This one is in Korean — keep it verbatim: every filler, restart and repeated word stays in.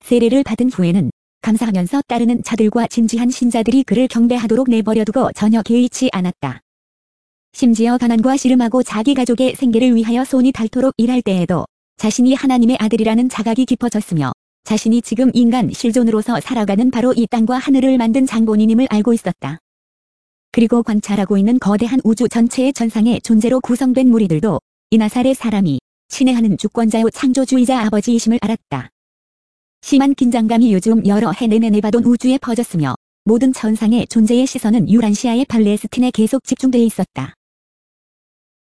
세례를 받은 후에는 감사하면서 따르는 자들과 진지한 신자들이 그를 경배하도록 내버려두고 전혀 개의치 않았다. 심지어 가난과 씨름하고 자기 가족의 생계를 위하여 손이 닳도록 일할 때에도 자신이 하나님의 아들이라는 자각이 깊어졌으며 자신이 지금 인간 실존으로서 살아가는 바로 이 땅과 하늘을 만든 장본인임을 알고 있었다. 그리고 관찰하고 있는 거대한 우주 전체의 전상의 존재로 구성된 무리들도 이 나사렛 사람이 친애하는 주권자요 창조주의자 아버지이심을 알았다. 심한 긴장감이 요즘 여러 해 내내 내바돈 우주에 퍼졌으며 모든 천상의 존재의 시선은 유란시아의 팔레스틴에 계속 집중돼 있었다.